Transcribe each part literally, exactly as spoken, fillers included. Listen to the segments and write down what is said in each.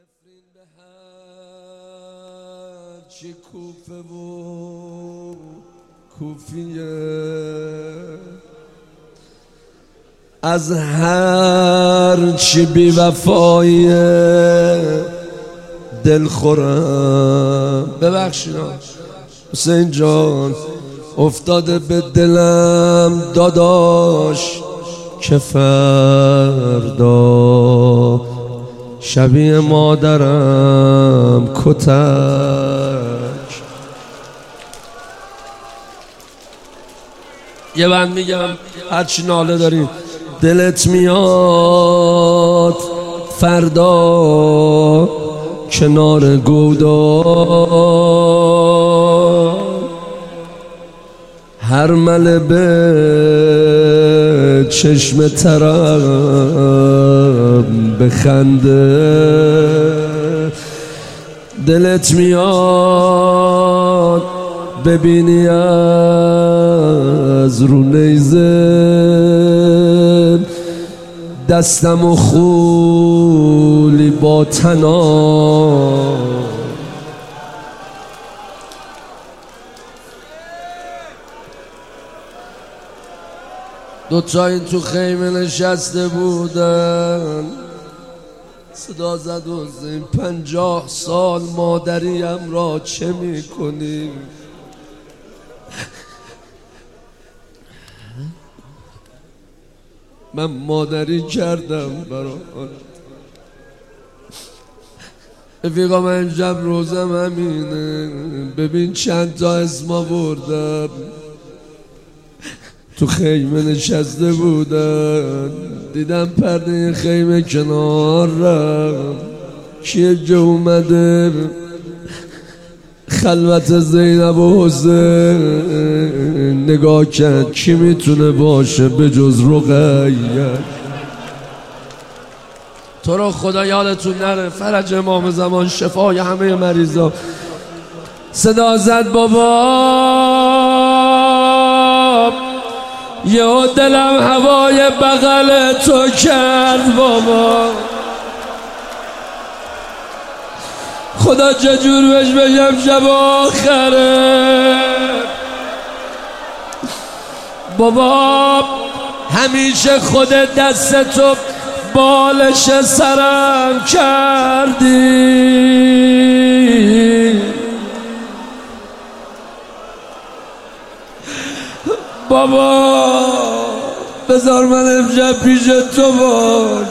نفرین به هر چی کوفه و کوفیه، از هر چی بی وفاییه دل خورم. ببخشید حسین جان، افتاده به دلم داداش که فردا شبیه مادرم کتک. یه بند میگم هرچی ناله داری دلت میاد فردا کنار گودال، هر مله به چشم ترم بخنده، دلت میاد ببینی از رو نیزه دستم و خولی با تنا، دوتا این تو خیمه نشسته بودن، صدا زد حسین پنجاه سال مادریم را چه میکنی؟ من مادری کردم برای رفیقا، من امشب روزم همینه، ببین چند تا اسم آوردم، تو خیمه نشسته بودن، دیدم پرده خیمه کنار رم، کیه که اومده خلوت زینب و حسین نگاه کرد، کی میتونه باشه به جز رقیه؟ تو رو خدا یادتون نره فرج امام زمان شفای همه مریضا. صدا زد بابا یه دلم هوای بغل تو کرد بابا، خدا چجور بهش بگم شب آخره بابا، همیشه خود دست تو بالش سرم کردی بابا، بذار من امشب پیش تو باش.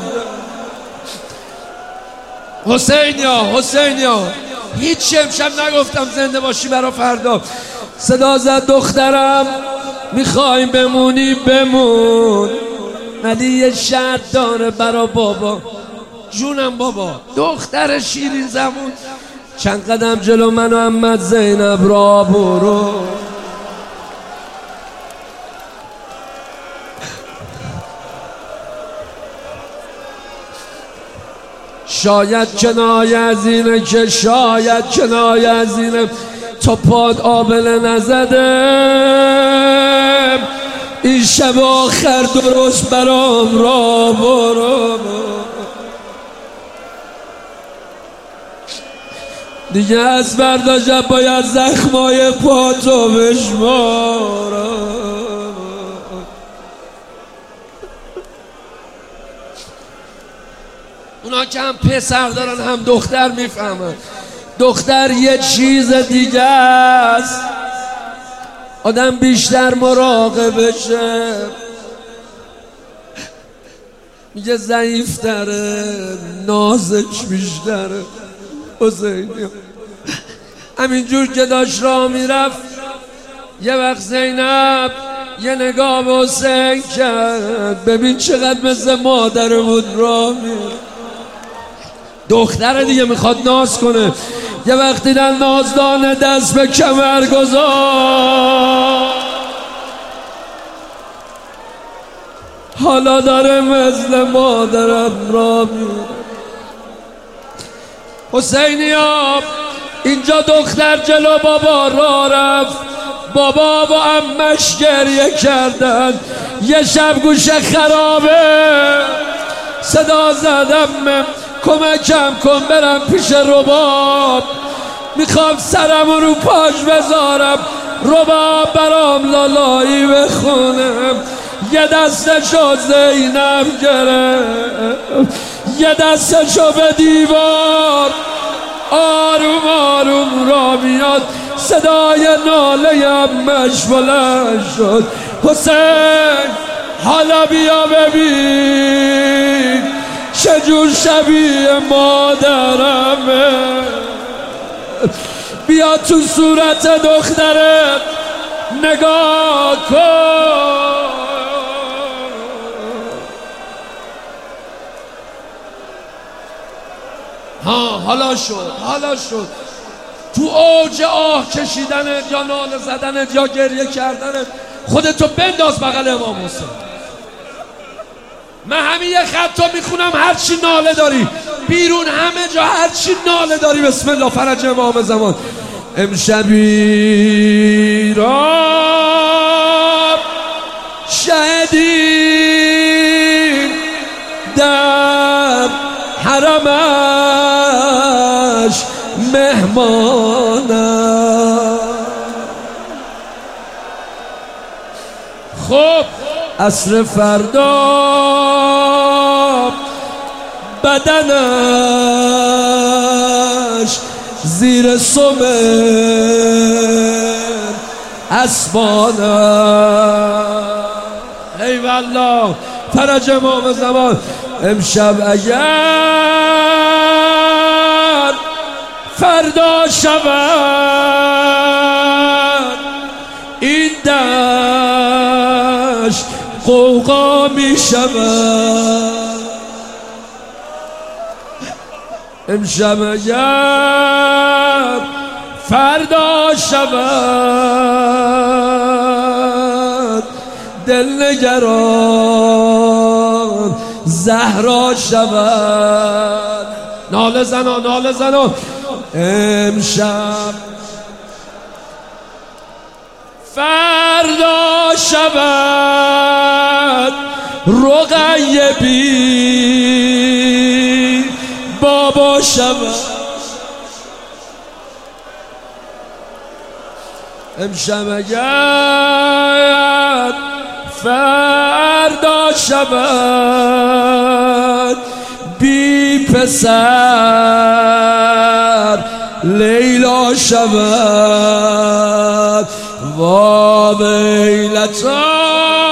حسینیا حسینیا هیچ امشب نگفتم زنده باشی برا فردا. صدا زد دخترم میخوای بمونی بمون، ولی یه شرط داره برا بابا. جونم بابا، دختر شیرین زمون، چند قدم جلو من و عمت زینب را برو. شاید کنایه از اینه که شاید کنایه از اینه تا پاد آبله نزده، این شب آخر درست برام را برو، دیگه از فردا شب باید زخمای پاتو بشمارم. اونا که هم پسر دارن هم دختر میفهمن، دختر یه چیز دیگه است، آدم بیشتر مراقب بشه. میگه ضعیفتره نازش بیشتره. حسینی همینجور که داشت راه میرفت یه وقت زینب یه نگاه به حسین کرد، ببین چقدر مثل مادر بود راه میرفت. دختر دیگه میخواد ناز کنه، یه وقت دیدن نازدانه دست به کمر گذار، حالا داره مثل مادرم را میره. حسینیا اینجا دختر جلو بابا را رفت، بابا و عمش گریه کردن، یه شب گوشه خرابه صدا زدم کمکم کن برم پیش رباب، میخوام سرم رو پاش بذارم، رباب برام لالایی بخونم. یه دستشو زینب گرفت، یه دستشو به دیوار، آروم آروم را میاد، صدای ناله امش بلند شد. حسین حالا بیا ببین چجور شبیه مادرمه، بیا تو صورت دخترت نگاه کن. ها حالا شد، حالا شد. تو اوج آه کشیدنت یا ناله زدنت یا گریه کردنت خودتو بنداز بغل امام حسین. من همین یه خط رو میخونم، هرچی ناله داری بیرون، همه جا هرچی ناله داری بسم الله فرج امام زمان. امشبی را شهدیم در حرمش مهمانم. خب عصر فردا بدنش زیر سم اسبانم. ای والله فرج امام زمان. امشب اگر فردا شود این دشت قوقا می شود، امشب اگر فردا شود دل نگران زهرا شود. ناله زنا ناله زنا. امشب فردا شود رقیه بی بابا شود، امشب اگر فردا شود بی پسر لیلا شود. وا ویلتا